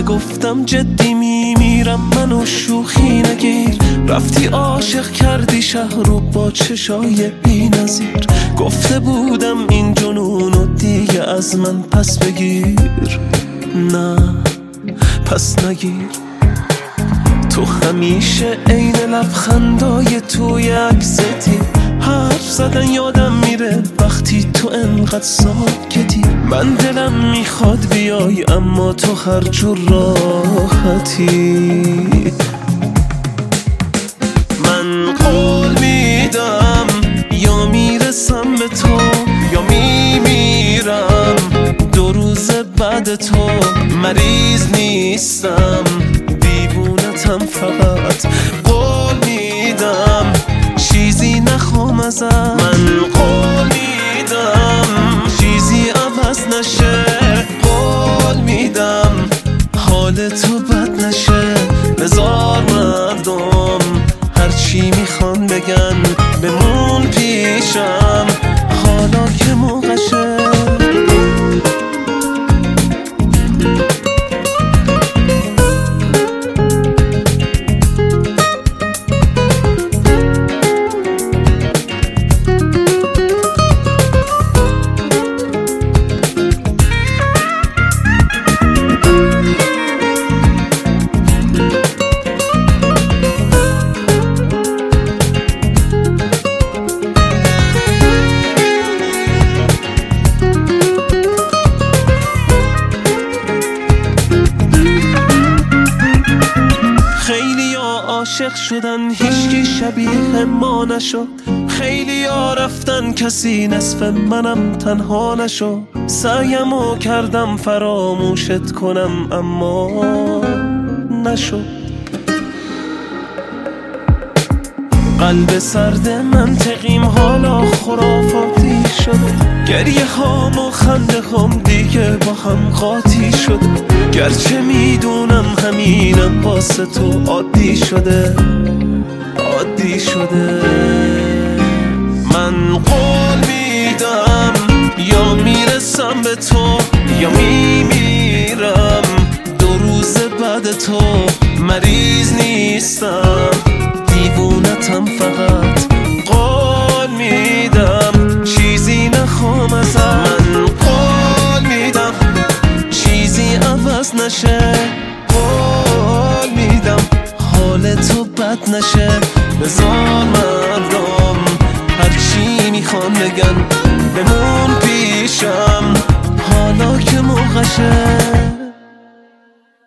گفتم جدی میمیرم منو شوخی نگیر. رفتی عاشق کردی شهر رو با چشای بی نظیر. گفته بودم این جنونو دیگه از من پس بگیر. نه پس نگیر. تو همیشه عین لبخندای توی عکستی. حرف زدن یادم میره وقتی تو انقدر ساکتی. من دلم میخواد بیای اما تو هر جور راحتی. من قول میدم یا میرسم به تو یا میمیرم. 2 روز بعد تو مریض نیستم، دیوونتم فقط. قول میدم چیزی نخوام ازت. من قول میدم چیزی عوض نشه. قول میدم حال تو بد نشه. بذار مردم هرچی میخوان بگن بمون پیشم حالا که موقعشه. عاشق شدن هیچکی شبیه ما نشد. خیلی ها رفتن کسی نصف منم تنها نشد. سعیمو کردم فراموشت کنم اما نشد. قلب سرد منطقیم حالا خرافاتی شده. گریه هام و خنده هم دیگه با هم قاطی شده. گرچه میدونم همینم واسه تو عادی شده. عادی شده. من قول میدم یا میرسم به تو یا میمیرم. 2 روز بعد تو مریض نیستم، دیوونتم فقط. قول میدم چیزی نخوام ازت. من قول میدم چیزی عوض نشه. قول میدم حال تو بد نشه. بذار مردم هرچی میخوان بگن بمون پیشم حالا که موقعشه.